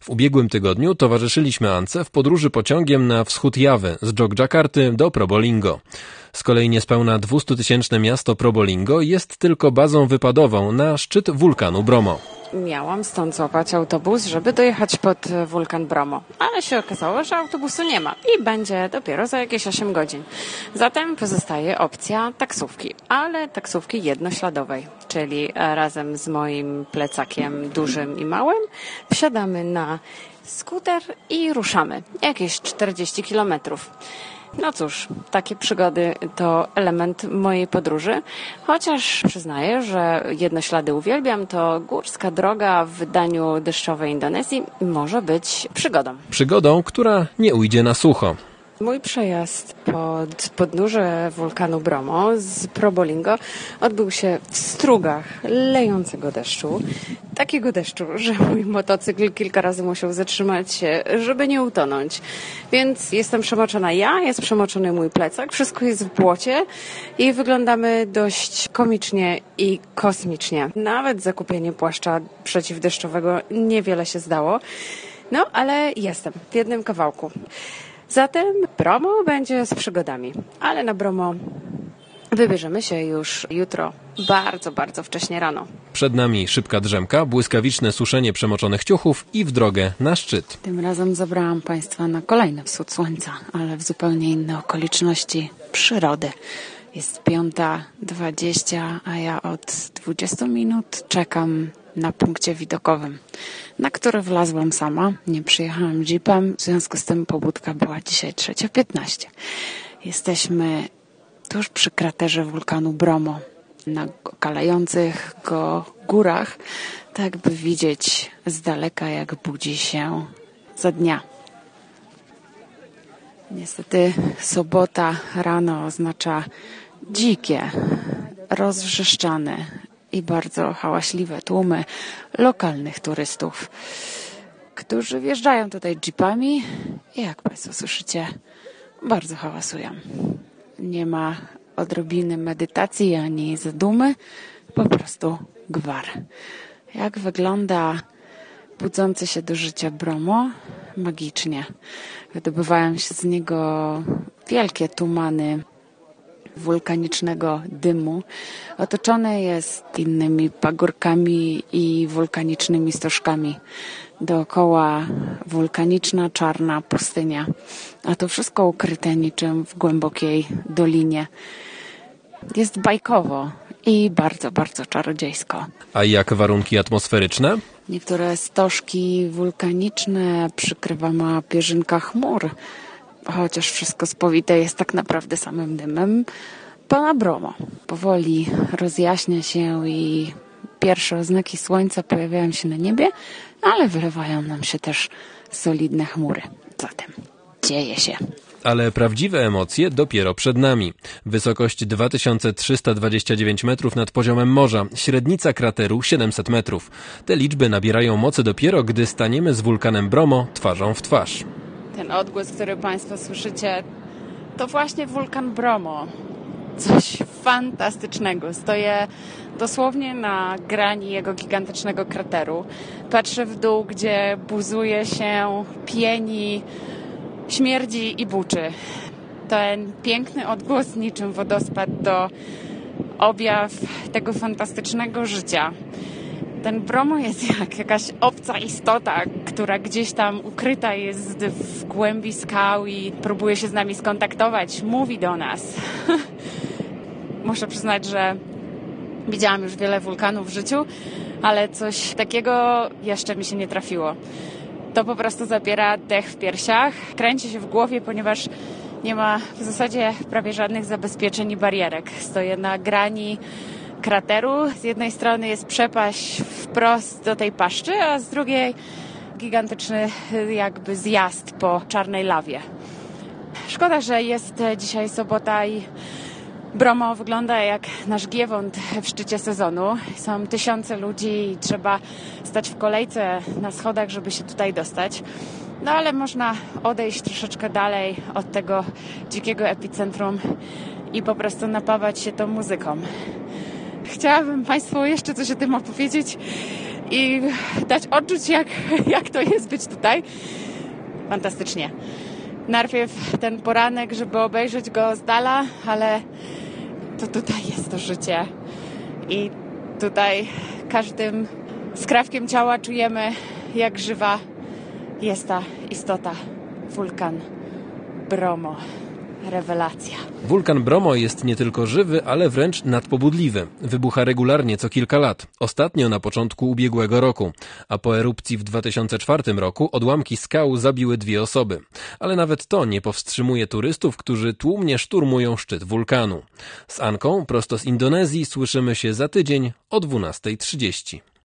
W ubiegłym tygodniu towarzyszyliśmy Ance w podróży pociągiem na wschód Jawy z Jogjakarty do Probolinggo. Z kolei niespełna 200-tysięczne miasto Probolinggo jest tylko bazą wypadową na szczyt wulkanu Bromo. Miałam stąd złapać autobus, żeby dojechać pod wulkan Bromo, ale się okazało, że autobusu nie ma i będzie dopiero za jakieś 8 godzin. Zatem pozostaje opcja taksówki, ale taksówki jednośladowej, czyli razem z moim plecakiem dużym i małym wsiadamy na skuter i ruszamy jakieś 40 kilometrów. No cóż, takie przygody to element mojej podróży, chociaż przyznaję, że jednoślady uwielbiam, to górska droga w wydaniu deszczowej Indonezji może być przygodą. Przygodą, która nie ujdzie na sucho. Mój przejazd pod podnóże wulkanu Bromo z Probolinggo odbył się w strugach lejącego deszczu. Takiego deszczu, że mój motocykl kilka razy musiał zatrzymać się, żeby nie utonąć. Więc jestem przemoczona ja, jest przemoczony mój plecak, wszystko jest w błocie i wyglądamy dość komicznie i kosmicznie. Nawet zakupienie płaszcza przeciwdeszczowego niewiele się zdało. No, ale jestem w jednym kawałku. Zatem Bromo będzie z przygodami, ale na Bromo wybierzemy się już jutro bardzo, bardzo wcześnie rano. Przed nami szybka drzemka, błyskawiczne suszenie przemoczonych ciuchów i w drogę na szczyt. Tym razem zabrałam Państwa na kolejny wschód słońca, ale w zupełnie inne okoliczności przyrody. Jest 5:20, a ja od 20 minut czekam na punkcie widokowym, na który wlazłam sama. Nie przyjechałam jeepem, w związku z tym pobudka była dzisiaj 3:15. Jesteśmy tuż przy kraterze wulkanu Bromo, na okalających go górach, tak by widzieć z daleka, jak budzi się za dnia. Niestety sobota rano oznacza dzikie, rozwrzeszczane i bardzo hałaśliwe tłumy lokalnych turystów, którzy wjeżdżają tutaj jeepami i jak Państwo słyszycie, bardzo hałasują. Nie ma odrobiny medytacji ani zadumy, po prostu gwar. Jak wygląda budzący się do życia Bromo? Magicznie. Wydobywają się z niego wielkie tumany wulkanicznego dymu. Otoczone jest innymi pagórkami i wulkanicznymi stożkami. Dookoła wulkaniczna, czarna pustynia. A to wszystko ukryte niczym w głębokiej dolinie. Jest bajkowo i bardzo, bardzo czarodziejsko. A jak warunki atmosferyczne? Niektóre stożki wulkaniczne przykrywa mała pierzynka chmur, chociaż wszystko spowite jest tak naprawdę samym dymem. Pana Bromo powoli rozjaśnia się i pierwsze oznaki słońca pojawiają się na niebie, ale wylewają nam się też solidne chmury. Zatem dzieje się. Ale prawdziwe emocje dopiero przed nami. Wysokość 2329 metrów nad poziomem morza, średnica krateru 700 metrów. Te liczby nabierają mocy dopiero, gdy staniemy z wulkanem Bromo twarzą w twarz. Ten odgłos, który Państwo słyszycie, to właśnie wulkan Bromo. Coś fantastycznego. Stoję dosłownie na grani jego gigantycznego krateru. Patrzę w dół, gdzie buzuje się, pieni, śmierdzi i buczy. Ten piękny odgłos niczym wodospad to objaw tego fantastycznego życia. Ten Bromo jest jak jakaś obca istota, która gdzieś tam ukryta jest w głębi skał i próbuje się z nami skontaktować, mówi do nas. Muszę przyznać, że widziałam już wiele wulkanów w życiu, ale coś takiego jeszcze mi się nie trafiło. To po prostu zabiera dech w piersiach, kręci się w głowie, ponieważ nie ma w zasadzie prawie żadnych zabezpieczeń i barierek. Stoję na grani krateru. Z jednej strony jest przepaść wprost do tej paszczy, a z drugiej gigantyczny jakby zjazd po czarnej lawie. Szkoda, że jest dzisiaj sobota i Bromo wygląda jak nasz Giewont w szczycie sezonu. Są tysiące ludzi i trzeba stać w kolejce na schodach, żeby się tutaj dostać. No ale można odejść troszeczkę dalej od tego dzikiego epicentrum i po prostu napawać się tą muzyką. Chciałabym Państwu jeszcze coś o tym opowiedzieć, i dać odczuć, jak to jest być tutaj. Fantastycznie. Najpierw ten poranek, żeby obejrzeć go z dala, ale to tutaj jest to życie. I tutaj każdym skrawkiem ciała czujemy, jak żywa jest ta istota. Wulkan Bromo. Rewelacja. Wulkan Bromo jest nie tylko żywy, ale wręcz nadpobudliwy. Wybucha regularnie co kilka lat. Ostatnio na początku ubiegłego roku. A po erupcji w 2004 roku odłamki skał zabiły 2 osoby. Ale nawet to nie powstrzymuje turystów, którzy tłumnie szturmują szczyt wulkanu. Z Anką prosto z Indonezji słyszymy się za tydzień o 12:30.